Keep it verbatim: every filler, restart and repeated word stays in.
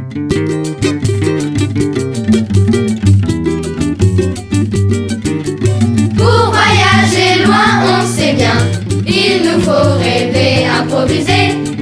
Pour voyager loin, on sait bien, il nous faut rêver, improviser.